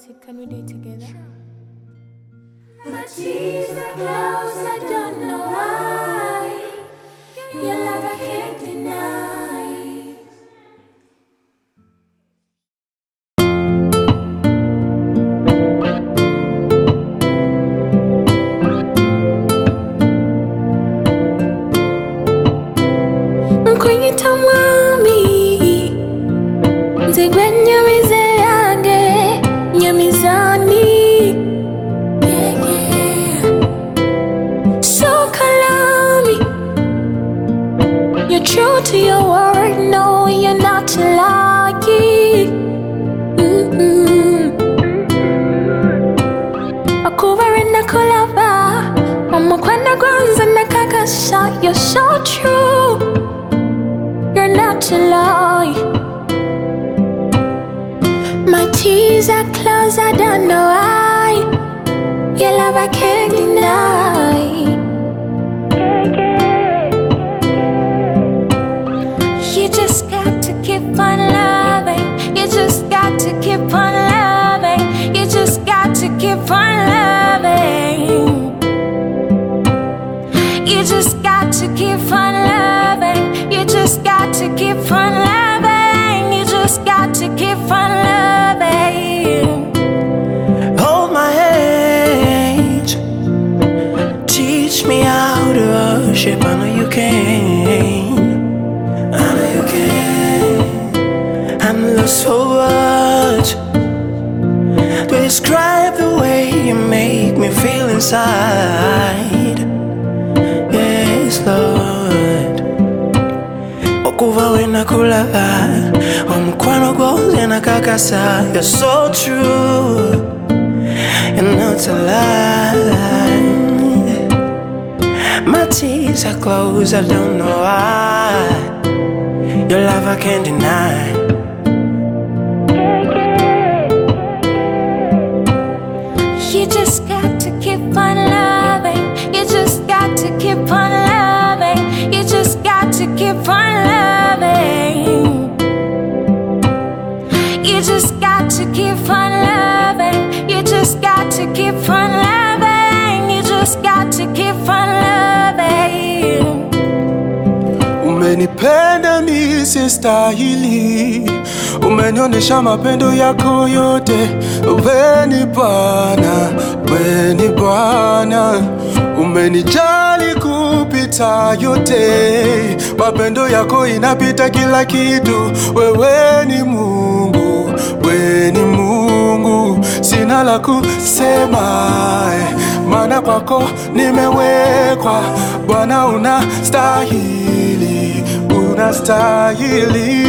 romantic. Can we do it together? My tears are closed, I don't know why. Your love I can't deny. Kwenye tamwami Nzigwe nyamize yange Nyamizani So kalami You're true to your word. No, you're not lucky. Akubare na kulava Omukwenda gwanza na kakasha. You're so true. You're not to lie. My tears are closed, I don't know why. Your love I can't deny. You just got to keep on loving. You just got to keep on loving. You just got to keep on loving. You just got to keep on loving. You just got to keep on loving. You just got to keep on loving. Hold my hand, teach me how to worship. I know you can. I know you can. I'm lost for words to describe the way you make me feel inside. Yes, Lord. Okuva wena kulava Omukwano gwoze na kakasa. You're so true. You're not a lie. My tears are closed, I don't know why. Your love I can't deny. You just got to keep on loving. You just got to keep on loving. You just got to keep on loving. You just got to keep on loving. You just got to keep on loving. You just got to keep on loving. Umenipenda mi sistahili, umenionyesha mapendo yako yote. Weni Bwana, weni Bwana, umenijali kupita yote. Mapendo yako inapita kila kitu. Wewe ni Mungu, wewe ni Mungu. Sina la kusema, maana kwako nimewekwa. Bwana unastahili, unastahili.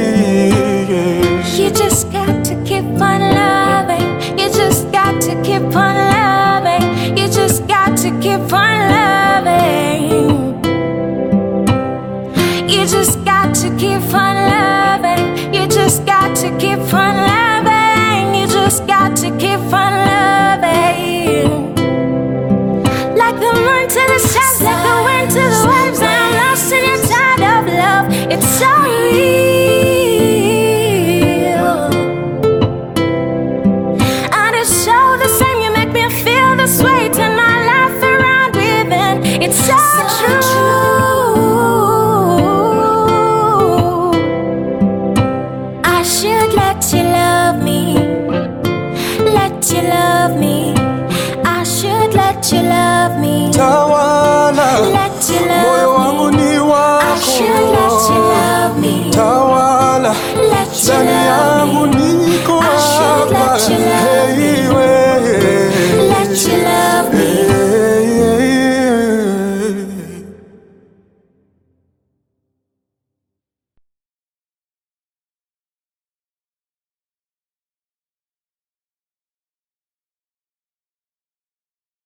You just got to keep on loving. You just got to keep on loving. You just got to keep on loving. You just got to keep on loving. You just got to keep on loving. You just got to keep on loving. Like the moon to the stars, like the wind to the waves. I'm lost in your tide of love. It's so